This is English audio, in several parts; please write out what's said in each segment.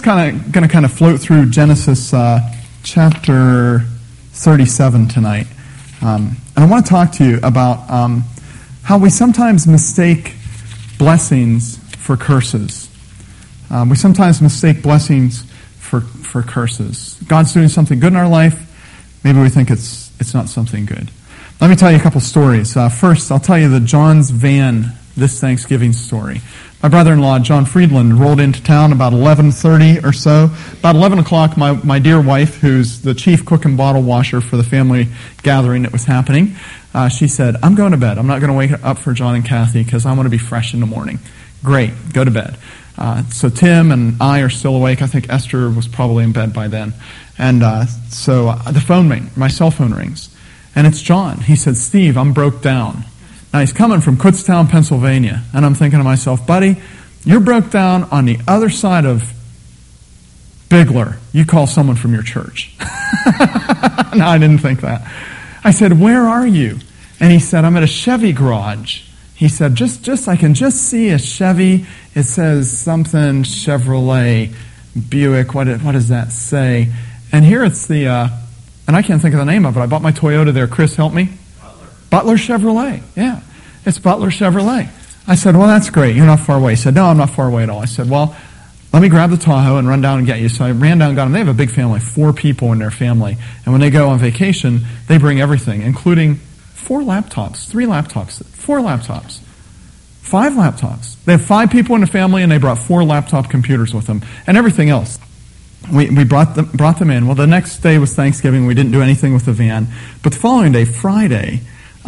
going to float through Genesis chapter 37 tonight. And I want to talk to you about how we sometimes mistake blessings for curses. We sometimes mistake blessings for curses. God's doing something good in our life. Maybe we think it's not something good. Let me tell you a couple stories. First, I'll tell you the John's van this Thanksgiving story. My brother-in-law, John Friedland, rolled into town about 11:30 or so. About 11 o'clock, my dear wife, who's the chief cook and bottle washer for the family gathering that was happening, she said, I'm going to bed. I'm not going to wake up for John and Kathy because I want to be fresh in the morning. Great, go to bed. So Tim and I are still awake. I think Esther was probably in bed by then. And so the phone my cell phone rings. And it's John. He said, Steve, I'm broke down. Now, he's coming from Kutztown, Pennsylvania, and I'm thinking to myself, buddy, you're broke down on the other side of Bigler. You call someone from your church. No, I didn't think that. I said, where are you? And he said, I'm at a Chevy garage. He said, just I can just see a Chevy. It says something Chevrolet, Buick. What does that say? And here it's the, and I can't think of the name of it. I bought my Toyota there. Chris, help me. Butler Chevrolet. Yeah, it's Butler Chevrolet. I said, well, that's great. You're not far away. He said, no, I'm not far away at all. I said, well, let me grab the Tahoe and run down and get you. So I ran down and got them. They have a big family, 4 people in their family. And when they go on vacation, they bring everything, including 4 laptops, 3 laptops, 4 laptops, 5 laptops. They have 5 people in the family, and they brought 4 laptop computers with them and everything else. We brought them in. Well, the next day was Thanksgiving. We didn't do anything with the van. But the following day, Friday,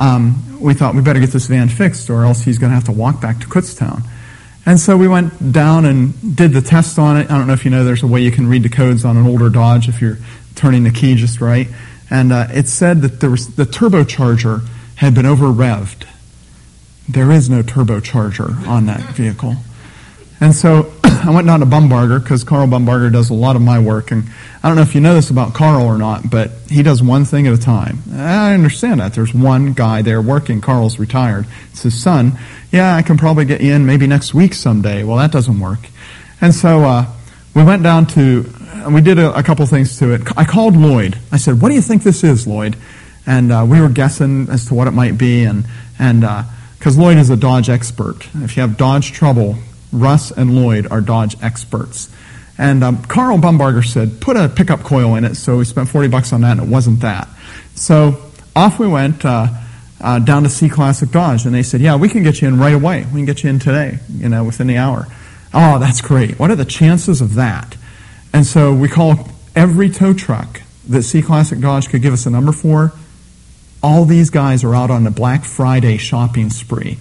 we thought we better get this van fixed or else he's going to have to walk back to Kutztown. And so we went down and did the test on it. I don't know if you know there's a way you can read the codes on an older Dodge if you're turning the key just right. And it said that the turbocharger had been over-revved. There is no turbocharger on that vehicle. And so I went down to Bumbarger because Carl Bumbarger does a lot of my work. And I don't know if you know this about Carl or not, but he does one thing at a time. I understand that. There's one guy there working. Carl's retired. It's his son. Yeah, I can probably get you in maybe next week someday. Well, that doesn't work. And so we went down we did a couple things to it. I called Lloyd. I said, what do you think this is, Lloyd? And we were guessing as to what it might be. And because Lloyd is a Dodge expert. If you have Dodge trouble, Russ and Lloyd are Dodge experts. And Carl Bumbarger said, put a pickup coil in it. So we spent $40 on that, and it wasn't that. So off we went down to C Classic Dodge. And they said, yeah, we can get you in right away. We can get you in today, within the hour. Oh, that's great. What are the chances of that? And so we called every tow truck that C Classic Dodge could give us a number for. All these guys are out on a Black Friday shopping spree,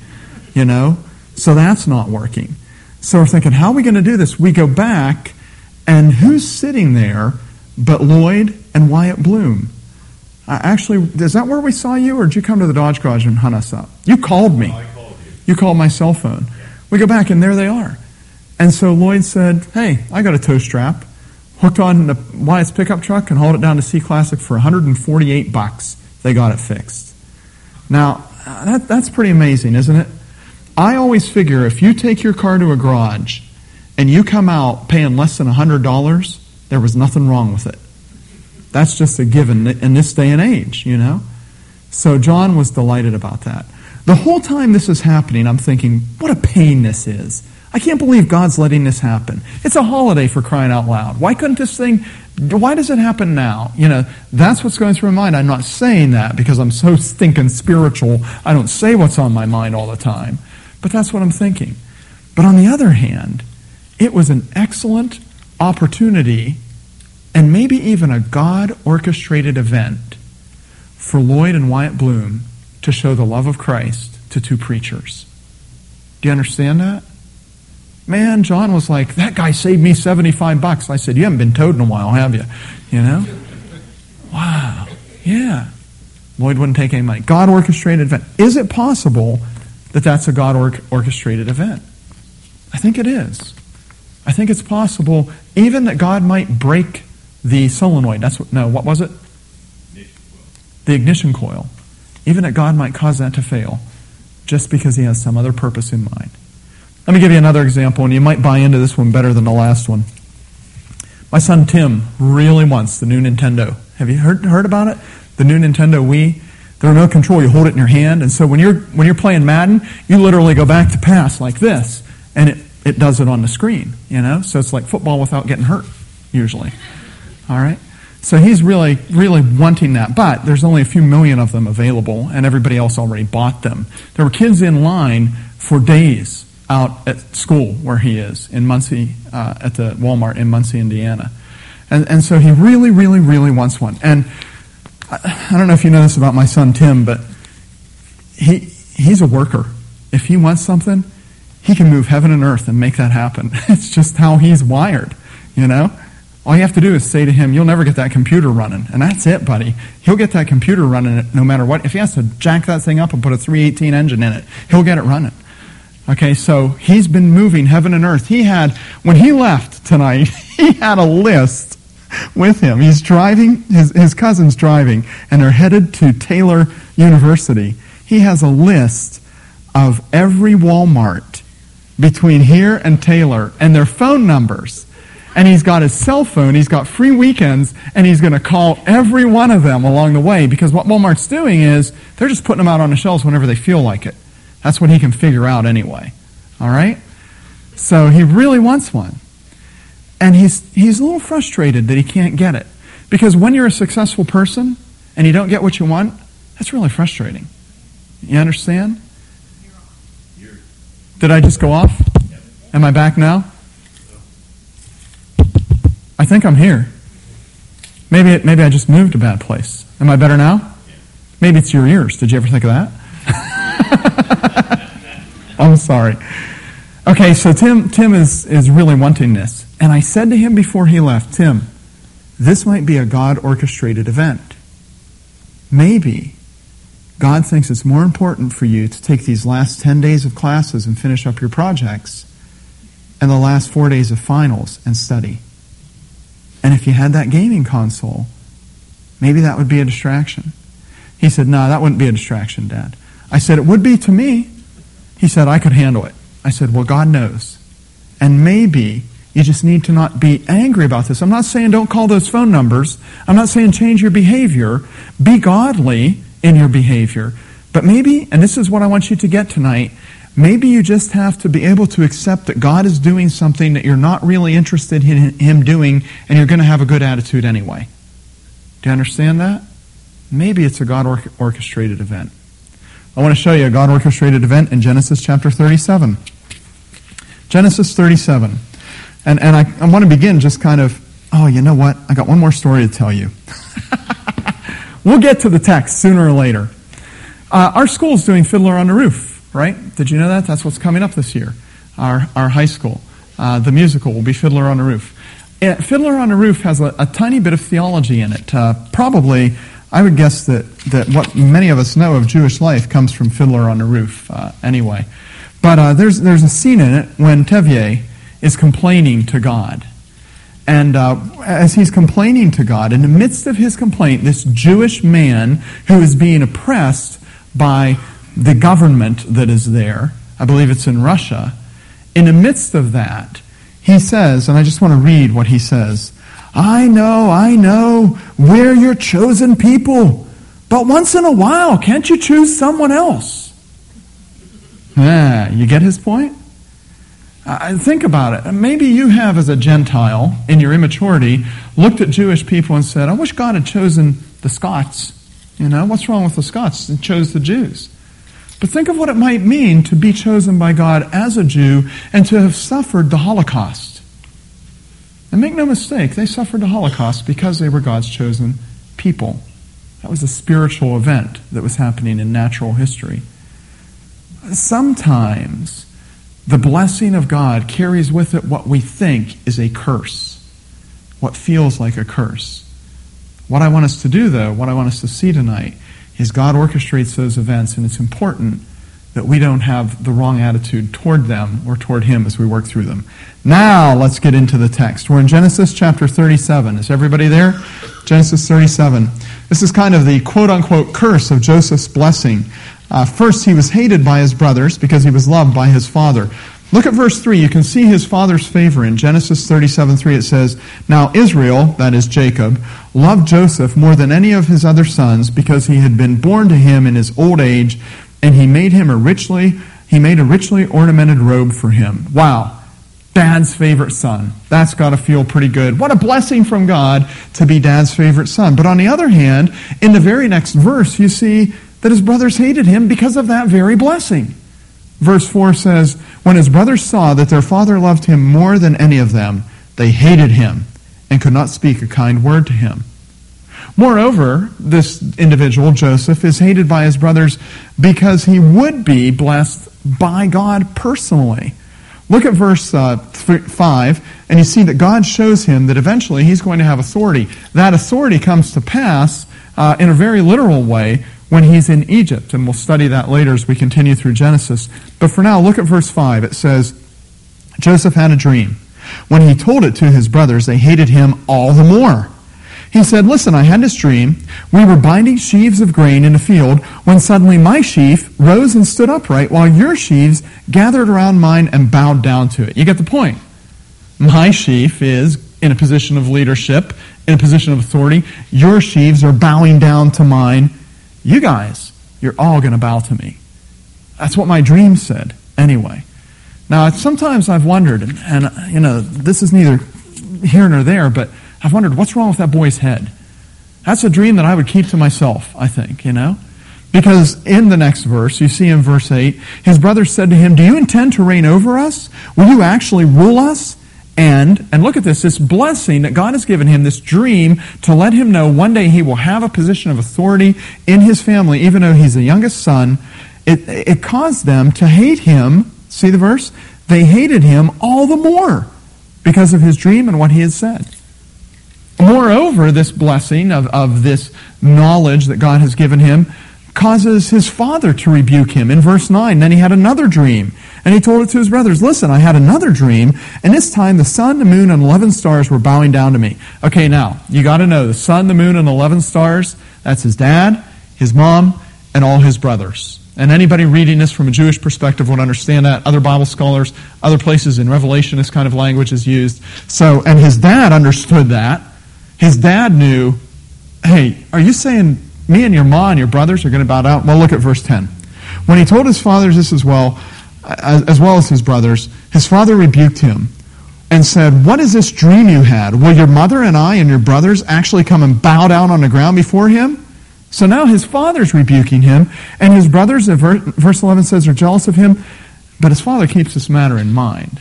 So that's not working. So we're thinking, how are we going to do this? We go back, and who's sitting there but Lloyd and Wyatt Bloom? Actually, is that where we saw you, or did you come to the Dodge garage and hunt us up? You called me. I called you. You called my cell phone. Yeah. We go back, and there they are. And so Lloyd said, hey, I got a tow strap, hooked on the Wyatt's pickup truck, and hauled it down to C Classic for $148. They got it fixed. Now, that's pretty amazing, isn't it? I always figure if you take your car to a garage and you come out paying less than $100, there was nothing wrong with it. That's just a given in this day and age, So John was delighted about that. The whole time this is happening, I'm thinking, what a pain this is. I can't believe God's letting this happen. It's a holiday, for crying out loud. Why does it happen now? That's what's going through my mind. I'm not saying that because I'm so stinking spiritual. I don't say what's on my mind all the time. But that's what I'm thinking. But on the other hand, it was an excellent opportunity and maybe even a God-orchestrated event for Lloyd and Wyatt Bloom to show the love of Christ to 2 preachers. Do you understand that? Man, John was like, that guy saved me $75. I said, you haven't been towed in a while, have you? Wow. Yeah. Lloyd wouldn't take any money. God-orchestrated event. Is it possible that that's a God-orchestrated event? I think it is. I think it's possible even that God might break the solenoid. What was it? The ignition coil. Even that God might cause that to fail just because he has some other purpose in mind. Let me give you another example, and you might buy into this one better than the last one. My son Tim really wants the new Nintendo. Have you heard about it? The new Nintendo Wii. The remote control, you hold it in your hand, and so when you're playing Madden, you literally go back to pass like this, and it does it on the screen, So it's like football without getting hurt, usually. All right? So he's really, really wanting that, but there's only a few million of them available, and everybody else already bought them. There were kids in line for days out at school where he is, in Muncie, at the Walmart in Muncie, Indiana. And so he really, really, really wants one. And I don't know if you know this about my son Tim, but he's a worker. If he wants something, he can move heaven and earth and make that happen. It's just how he's wired, All you have to do is say to him, you'll never get that computer running. And that's it, buddy. He'll get that computer running no matter what. If he has to jack that thing up and put a 318 engine in it, he'll get it running. Okay, so he's been moving heaven and earth. When he left tonight, he had a list with him. He's driving, his cousin's driving, and they're headed to Taylor University. He has a list of every Walmart between here and Taylor and their phone numbers. And he's got his cell phone, he's got free weekends, and he's going to call every one of them along the way, because what Walmart's doing is they're just putting them out on the shelves whenever they feel like it. That's what he can figure out anyway. All right? So he really wants one. And he's a little frustrated that he can't get it. Because when you're a successful person and you don't get what you want, that's really frustrating. You understand? Did I just go off? Am I back now? I think I'm here. Maybe I just moved a bad place. Am I better now? Maybe it's your ears. Did you ever think of that? I'm sorry. Okay, so Tim is really wanting this. And I said to him before he left, Tim, this might be a God-orchestrated event. Maybe God thinks it's more important for you to take these last 10 days of classes and finish up your projects and the last 4 days of finals and study. And if you had that gaming console, maybe that would be a distraction. He said, no, that wouldn't be a distraction, Dad. I said, it would be to me. He said, I could handle it. I said, well, God knows. And maybe you just need to not be angry about this. I'm not saying don't call those phone numbers. I'm not saying change your behavior. Be godly in your behavior. But maybe, and this is what I want you to get tonight, maybe you just have to be able to accept that God is doing something that you're not really interested in Him doing, and you're going to have a good attitude anyway. Do you understand that? Maybe it's a God-orchestrated event. I want to show you a God-orchestrated event in Genesis chapter 37. Genesis 37. And I want to begin just kind of, you know what? I got one more story to tell you. We'll get to the text sooner or later. Our school's doing Fiddler on the Roof, right? Did you know that? That's what's coming up this year. Our high school. The musical will be Fiddler on the Roof. Fiddler on the Roof has a tiny bit of theology in it. Probably, I would guess that what many of us know of Jewish life comes from Fiddler on the Roof anyway. But there's a scene in it when Tevye is complaining to God. And as he's complaining to God, in the midst of his complaint, this Jewish man who is being oppressed by the government that is there, I believe it's in Russia, in the midst of that, he says, and I just want to read what he says, I know, we're your chosen people, but once in a while, can't you choose someone else? You get his point? Think about it. Maybe you have, as a Gentile, in your immaturity, looked at Jewish people and said, I wish God had chosen the Scots. What's wrong with the Scots? He chose the Jews. But think of what it might mean to be chosen by God as a Jew and to have suffered the Holocaust. And make no mistake, they suffered the Holocaust because they were God's chosen people. That was a spiritual event that was happening in natural history. Sometimes the blessing of God carries with it what we think is a curse, what feels like a curse. What I want us to do, though, what I want us to see tonight, is God orchestrates those events, and it's important that we don't have the wrong attitude toward them or toward Him as we work through them. Now, let's get into the text. We're in Genesis chapter 37. Is everybody there? Genesis 37. This is kind of the quote-unquote curse of Joseph's blessing. First, he was hated by his brothers because he was loved by his father. Look at verse 3. You can see his father's favor. In Genesis 37:3 it says, "Now Israel," that is Jacob, "loved Joseph more than any of his other sons because he had been born to him in his old age, and he made a richly ornamented robe for him." Wow. Dad's favorite son. That's got to feel pretty good. What a blessing from God to be Dad's favorite son. But on the other hand, in the very next verse, you see that his brothers hated him because of that very blessing. Verse 4 says, "When his brothers saw that their father loved him more than any of them, they hated him and could not speak a kind word to him." Moreover, this individual, Joseph, is hated by his brothers because he would be blessed by God personally. Look at verse 5, and you see that God shows him that eventually he's going to have authority. That authority comes to pass in a very literal way when he's in Egypt, and we'll study that later as we continue through Genesis. But for now, look at verse 5. It says, "Joseph had a dream. When he told it to his brothers, they hated him all the more. He said, 'Listen, I had this dream. We were binding sheaves of grain in a field when suddenly my sheaf rose and stood upright while your sheaves gathered around mine and bowed down to it.'" You get the point. My sheaf is in a position of leadership, in a position of authority. Your sheaves are bowing down to mine. You guys, you're all going to bow to me. That's what my dream said anyway. Now, sometimes I've wondered, and this is neither here nor there, but I've wondered, what's wrong with that boy's head? That's a dream that I would keep to myself, I think, Because in the next verse, you see in verse 8, his brothers said to him, "Do you intend to reign over us? Will you actually rule us?" And look at this blessing that God has given him, this dream to let him know one day he will have a position of authority in his family, even though he's the youngest son. It caused them to hate him. See the verse? They hated him all the more because of his dream and what he had said. Moreover, this blessing of this knowledge that God has given him causes his father to rebuke him. In verse 9, then he had another dream, and he told it to his brothers. "Listen, I had another dream, and this time the sun, the moon, and 11 stars were bowing down to me." Okay, now, you got to know, the sun, the moon, and 11 stars, that's his dad, his mom, and all his brothers. And anybody reading this from a Jewish perspective would understand that. Other Bible scholars, other places in Revelation, this kind of language is used. And his dad understood that. His dad knew, hey, are you saying me and your ma and your brothers are going to bow down? Well, look at verse 10. When he told his fathers this as well as his brothers, his father rebuked him and said, "What is this dream you had? Will your mother and I and your brothers actually come and bow down on the ground before him?" So now his father's rebuking him, and his brothers, verse 11 says, are jealous of him, but his father keeps this matter in mind.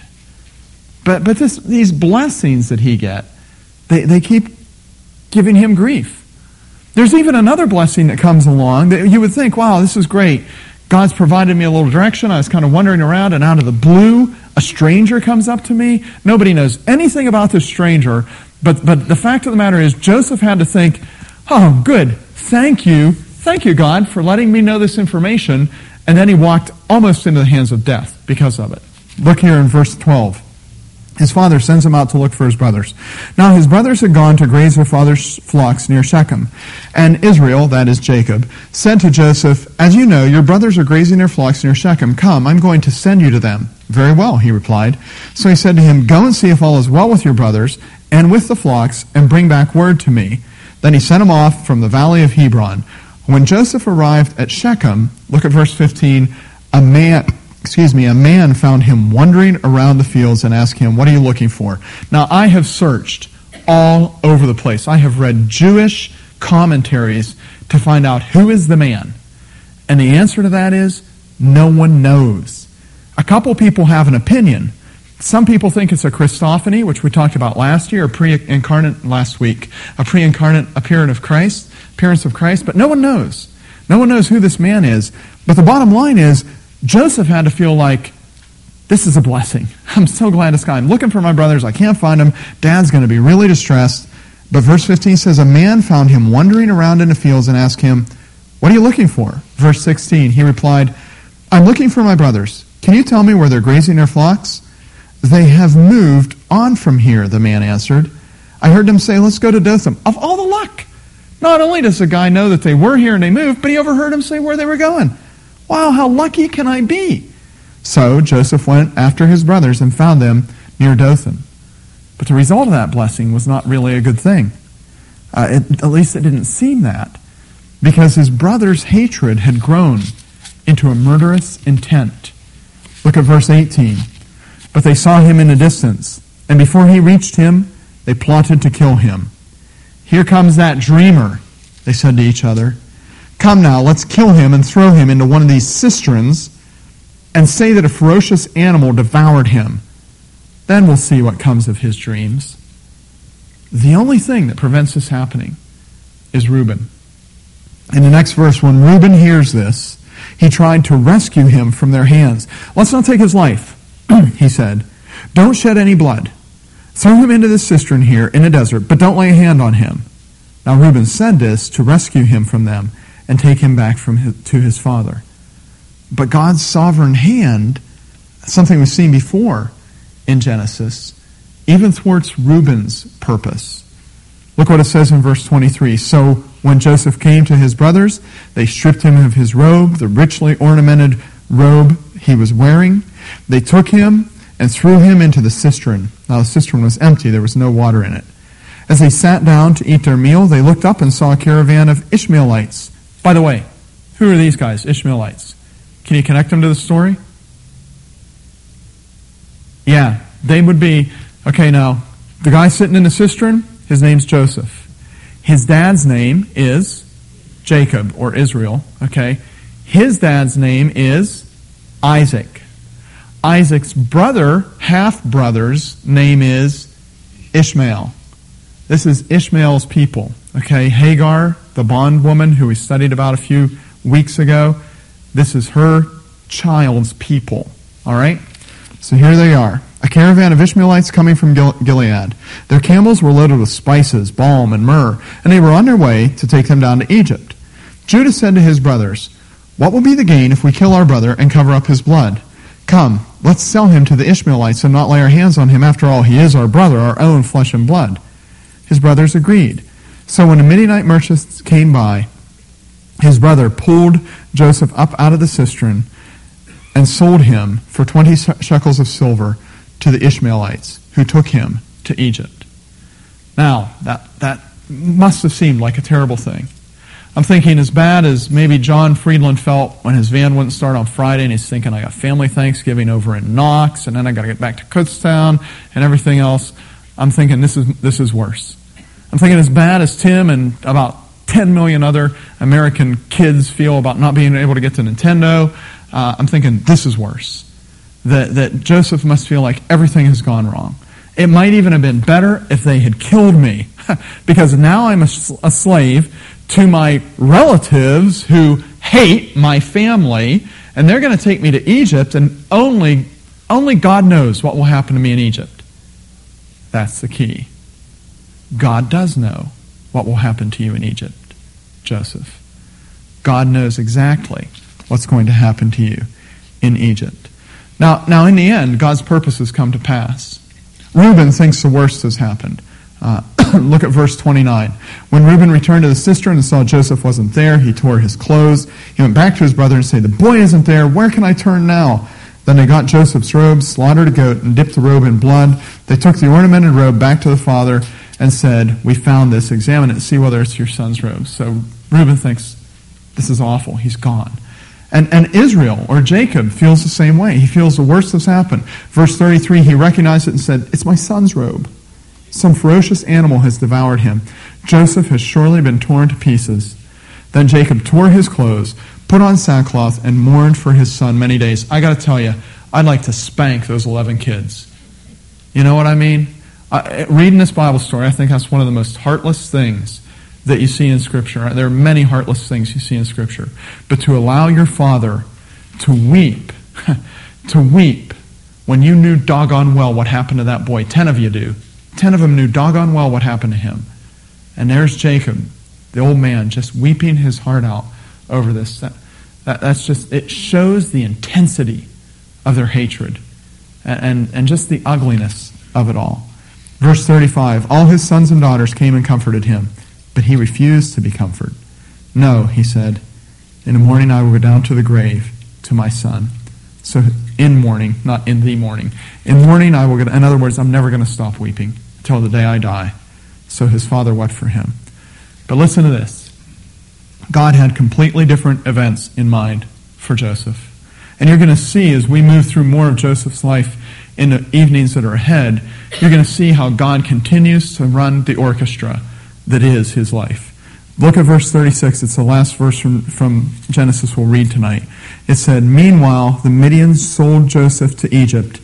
But these blessings that he gets, they keep giving him grief. There's even another blessing that comes along that you would think, wow, this is great. God's provided me a little direction. I was kind of wandering around, and out of the blue, a stranger comes up to me. Nobody knows anything about this stranger, but the fact of the matter is Joseph had to think, oh, good, thank you, God, for letting me know this information. And then he walked almost into the hands of death because of it. Look here in verse 12. His father sends him out to look for his brothers. Now his brothers had gone to graze their father's flocks near Shechem. And Israel, that is Jacob, said to Joseph, "As you know, your brothers are grazing their flocks near Shechem. Come, I'm going to send you to them." "Very well," he replied. So he said to him, "Go and see if all is well with your brothers and with the flocks, and bring back word to me." Then he sent him off from the valley of Hebron. When Joseph arrived at Shechem, look at verse 15, a man found him wandering around the fields and asked him, "What are you looking for?" Now, I have searched all over the place. I have read Jewish commentaries to find out who is the man. And the answer to that is, no one knows. A couple people have an opinion. Some people think it's a Christophany, which we talked about last year, a pre-incarnate appearance of Christ, but no one knows. No one knows who this man is. But the bottom line is, Joseph had to feel like, this is a blessing. I'm so glad this guy. I'm looking for my brothers. I can't find them. Dad's going to be really distressed. But verse 15 says, a man found him wandering around in the fields and asked him, "What are you looking for?" Verse 16, he replied, "I'm looking for my brothers. Can you tell me where they're grazing their flocks?" "They have moved on from here," the man answered. "I heard them say, 'Let's go to Dothan.'" Of all the luck! Not only does the guy know that they were here and they moved, but he overheard them say where they were going. Wow, how lucky can I be? So Joseph went after his brothers and found them near Dothan. But the result of that blessing was not really a good thing. At least it didn't seem that, because his brothers' hatred had grown into a murderous intent. Look at verse 18. But they saw him in a distance, and before he reached him, they plotted to kill him. Here comes that dreamer, they said to each other. Come now, let's kill him and throw him into one of these cisterns and say that a ferocious animal devoured him. Then we'll see what comes of his dreams. The only thing that prevents this happening is Reuben. In the next verse, when Reuben hears this, he tried to rescue him from their hands. Let's not take his life, he said. Don't shed any blood. Throw him into this cistern here in the desert, but don't lay a hand on him. Now Reuben said this to rescue him from them and take him back to his father. But God's sovereign hand, something we've seen before in Genesis, even thwarts Reuben's purpose. Look what it says in verse 23. So when Joseph came to his brothers, they stripped him of his robe, the richly ornamented robe he was wearing. They took him and threw him into the cistern. Now the cistern was empty, there was no water in it. As they sat down to eat their meal, they looked up and saw a caravan of Ishmaelites. By the way, who are these guys, Ishmaelites? Can you connect them to the story? Yeah, they would be, okay, now, the guy sitting in the cistern, his name's Joseph. His dad's name is Jacob, or Israel, okay? His dad's name is Isaac. Isaac's brother, half-brother's name is Ishmael. This is Ishmael's people, okay? Hagar, the bondwoman who we studied about a few weeks ago, this is her child's people, all right? So here they are, a caravan of Ishmaelites coming from Gilead. Their camels were loaded with spices, balm, and myrrh, and they were on their way to take them down to Egypt. Judah said to his brothers, "What will be the gain if we kill our brother and cover up his blood? Come, let's sell him to the Ishmaelites and not lay our hands on him. After all, he is our brother, our own flesh and blood." His brothers agreed. So when the Midianite merchants came by, his brother pulled Joseph up out of the cistern and sold him for 20 shekels of silver to the Ishmaelites, who took him to Egypt. Now, that must have seemed like a terrible thing. I'm thinking as bad as maybe John Friedland felt when his van wouldn't start on Friday, and he's thinking, I got family Thanksgiving over in Knox, and then I got to get back to Kutztown and everything else. I'm thinking this is worse. I'm thinking as bad as Tim and about 10 million other American kids feel about not being able to get to Nintendo. I'm thinking this is worse. That Joseph must feel like everything has gone wrong. It might even have been better if they had killed me, because now I'm a slave to my relatives who hate my family, and they're going to take me to Egypt, and only God knows what will happen to me in Egypt. That's the key. God does know what will happen to you in Egypt, Joseph. God knows exactly what's going to happen to you in Egypt. Now, in the end, God's purposes come to pass. Reuben thinks the worst has happened. Look at verse 29. When Reuben returned to the cistern and saw Joseph wasn't there, he tore his clothes. He went back to his brother and said, "The boy isn't there. Where can I turn now?" Then they got Joseph's robe, slaughtered a goat, and dipped the robe in blood. They took the ornamented robe back to the father and said, "We found this. Examine it and see whether it's your son's robe." So Reuben thinks, this is awful. He's gone. And Israel, or Jacob, feels the same way. He feels the worst has happened. Verse 33, he recognized it and said, "It's my son's robe. Some ferocious animal has devoured him. Joseph has surely been torn to pieces." Then Jacob tore his clothes, put on sackcloth, and mourned for his son many days. I got to tell you, I'd like to spank those 11 kids. You know what I mean? Reading this Bible story, I think that's one of the most heartless things that you see in Scripture. There are many heartless things you see in Scripture. But to allow your father to weep, when you knew doggone well what happened to that boy. 10 of you do. 10 of them knew doggone well what happened to him. And there's Jacob, the old man, just weeping his heart out over this. That's just, it shows the intensity of their hatred and just the ugliness of it all. Verse 35, all his sons and daughters came and comforted him, but he refused to be comforted. "No," he said, "in the morning I will go down to the grave to my son." So in mourning, not in the morning. In mourning I will get, in other words, I'm never going to stop weeping until the day I die. So his father wept for him. But listen to this. God had completely different events in mind for Joseph. And you're going to see as we move through more of Joseph's life in the evenings that are ahead, you're going to see how God continues to run the orchestra that is his life. Look at verse 36. It's the last verse from Genesis we'll read tonight. It said, Meanwhile, the Midians sold Joseph to Egypt.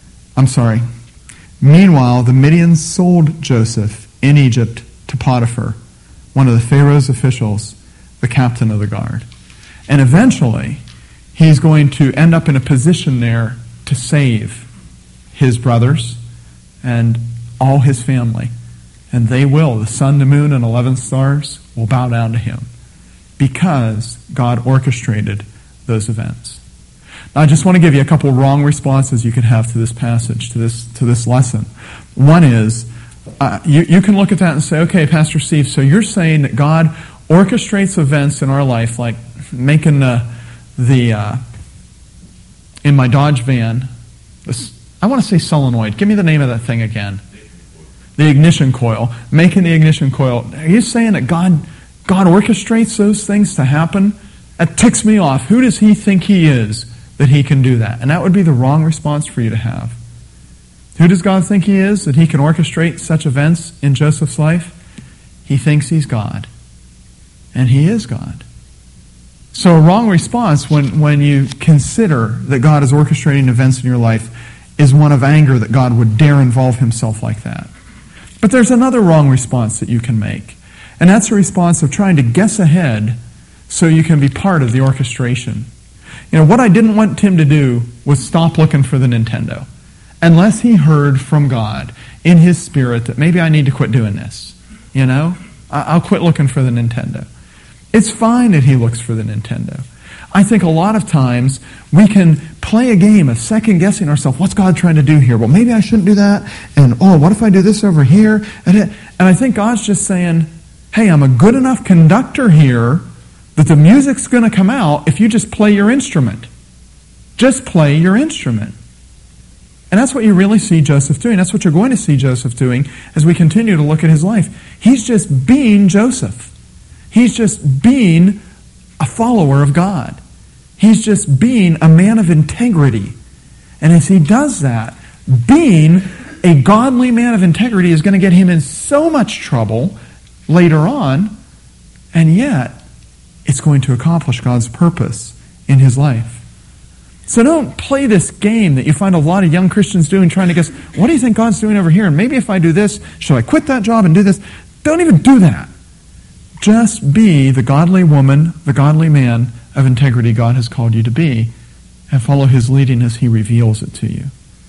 Meanwhile, the Midians sold Joseph in Egypt to Potiphar, one of the Pharaoh's officials, the captain of the guard. And eventually, he's going to end up in a position there to save his brothers and all his family. And they will. The sun, the moon, and 11 stars will bow down to him because God orchestrated those events. Now, I just want to give you a couple wrong responses you could have to this passage, to this lesson. One is, you can look at that and say, okay, Pastor Steve, so you're saying that God orchestrates events in our life, like making in my Dodge van, I want to say solenoid. Give me the name of that thing again. The ignition coil. Making the ignition coil. Are you saying that God orchestrates those things to happen? That ticks me off. Who does he think he is that he can do that? And that would be the wrong response for you to have. Who does God think he is that he can orchestrate such events in Joseph's life? He thinks he's God. And he is God. So a wrong response when you consider that God is orchestrating events in your life is one of anger that God would dare involve himself like that. But there's another wrong response that you can make. And that's a response of trying to guess ahead so you can be part of the orchestration. You know, what I didn't want Tim to do was stop looking for the Nintendo. Unless he heard from God in his spirit that maybe I need to quit doing this. You know? I'll quit looking for the Nintendo. It's fine that he looks for the Nintendo. I think a lot of times we can play a game of second-guessing ourselves. What's God trying to do here? Well, maybe I shouldn't do that. And, what if I do this over here? And I think God's just saying, hey, I'm a good enough conductor here that the music's going to come out if you just play your instrument. Just play your instrument. And that's what you really see Joseph doing. That's what you're going to see Joseph doing as we continue to look at his life. He's just being Joseph. He's just being a follower of God. He's just being a man of integrity. And as he does that, being a godly man of integrity is going to get him in so much trouble later on, and yet it's going to accomplish God's purpose in his life. So don't play this game that you find a lot of young Christians doing, trying to guess, what do you think God's doing over here? And maybe if I do this, should I quit that job and do this? Don't even do that. Just be the godly woman, the godly man of integrity God has called you to be, and follow his leading as he reveals it to you.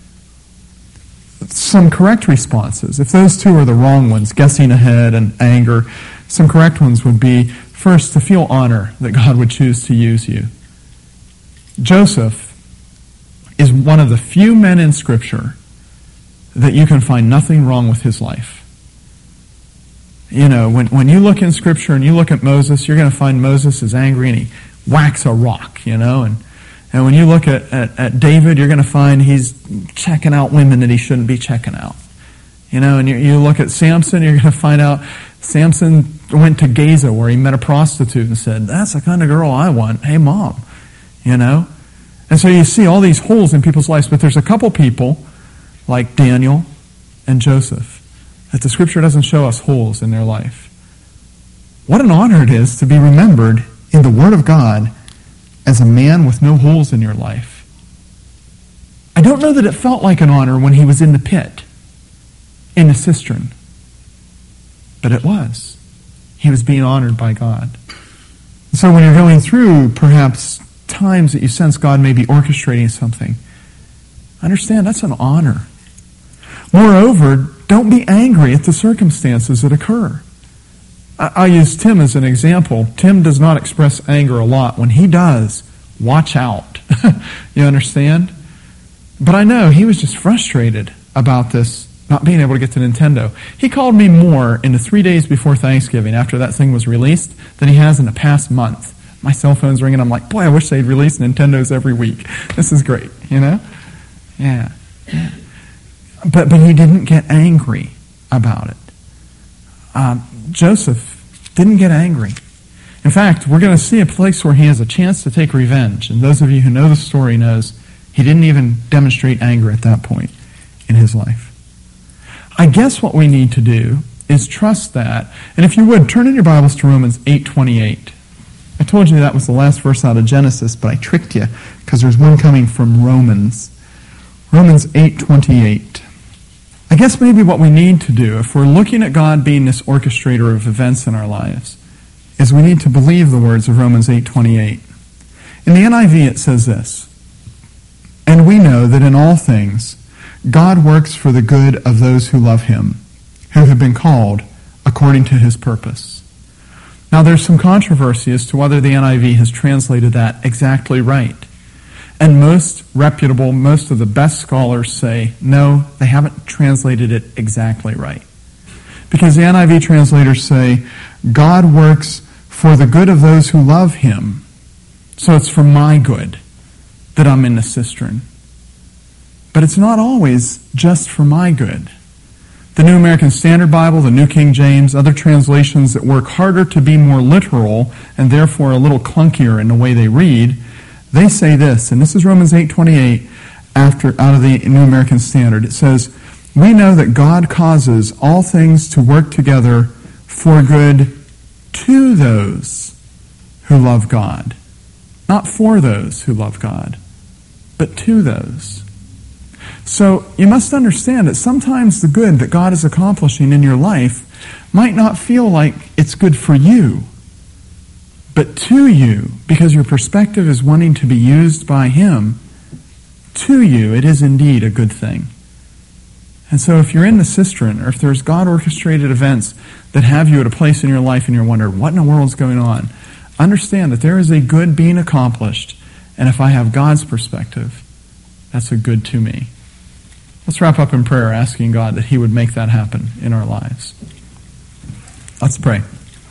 Some correct responses, if those two are the wrong ones, guessing ahead and anger, some correct ones would be, first, to feel honor that God would choose to use you. Joseph is one of the few men in Scripture that you can find nothing wrong with his life. You know, when you look in Scripture and you look at Moses, you're going to find Moses is angry and he whacks a rock, you know. And when you look at David, you're going to find he's checking out women that he shouldn't be checking out. You know, and you look at Samson, you're going to find out Samson went to Gaza where he met a prostitute and said, that's the kind of girl I want. Hey, Mom. You know? And so you see all these holes in people's lives, but there's a couple people like Daniel and Joseph that the Scripture doesn't show us holes in their life. What an honor it is to be remembered in the Word of God as a man with no holes in your life. I don't know that it felt like an honor when he was in the pit, in the cistern. But it was. He was being honored by God. So when you're going through perhaps times that you sense God may be orchestrating something, understand that's an honor. Moreover, don't be angry at the circumstances that occur. I use Tim as an example. Tim does not express anger a lot. When he does, watch out. You understand? But I know he was just frustrated about this, not being able to get to Nintendo. He called me more in the 3 days before Thanksgiving, after that thing was released, than he has in the past month My cell phone's ringing. I'm like, boy, I wish they'd release Nintendos every week. This is great, Yeah. But he didn't get angry about it. Joseph didn't get angry. In fact, we're going to see a place where he has a chance to take revenge. And those of you who know the story knows he didn't even demonstrate anger at that point in his life. I guess what we need to do is trust that. And if you would, turn in your Bibles to Romans 8:28. I told you that was the last verse out of Genesis, but I tricked you because there's one coming from Romans. Romans 8:28. I guess maybe what we need to do, if we're looking at God being this orchestrator of events in our lives, is we need to believe the words of Romans 8:28. In the NIV it says this, "And we know that in all things God works for the good of those who love him, who have been called according to his purpose." Now there's some controversy as to whether the NIV has translated that exactly right. And most of the best scholars say, no, they haven't translated it exactly right. Because the NIV translators say, God works for the good of those who love him. So it's for my good that I'm in the cistern. But it's not always just for my good. The New American Standard Bible, the New King James, other translations that work harder to be more literal and therefore a little clunkier in the way they read, they say this, and this is Romans 8:28 out of the New American Standard. It says, "We know that God causes all things to work together for good to those who love God." Not for those who love God, but to those. So you must understand that sometimes the good that God is accomplishing in your life might not feel like it's good for you, but to you, because your perspective is wanting to be used by him, to you it is indeed a good thing. And so if you're in the cistern, or if there's God-orchestrated events that have you at a place in your life and you're wondering, what in the world's going on? Understand that there is a good being accomplished, and if I have God's perspective, that's a good to me. Let's wrap up in prayer, asking God that he would make that happen in our lives. Let's pray.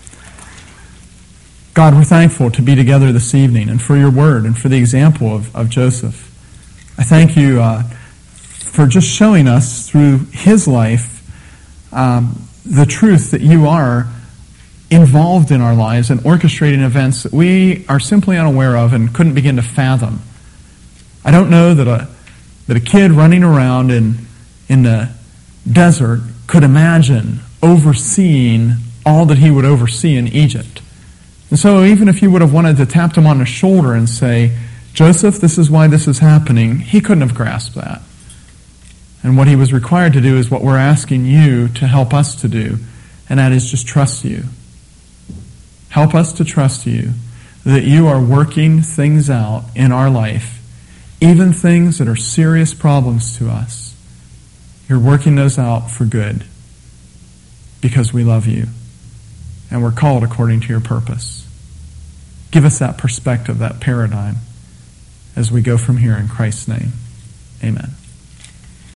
God, we're thankful to be together this evening and for your word and for the example of Joseph. I thank you for just showing us through his life the truth that you are involved in our lives and orchestrating events that we are simply unaware of and couldn't begin to fathom. I don't know that a kid running around in the desert could imagine overseeing all that he would oversee in Egypt. And so even if you would have wanted to tap him on the shoulder and say, Joseph, this is why this is happening, he couldn't have grasped that. And what he was required to do is what we're asking you to help us to do, and that is just trust you. Help us to trust you that you are working things out in our life, even things that are serious problems to us. You're working those out for good because we love you and we're called according to your purpose. Give us that perspective, that paradigm, as we go from here in Christ's name. Amen.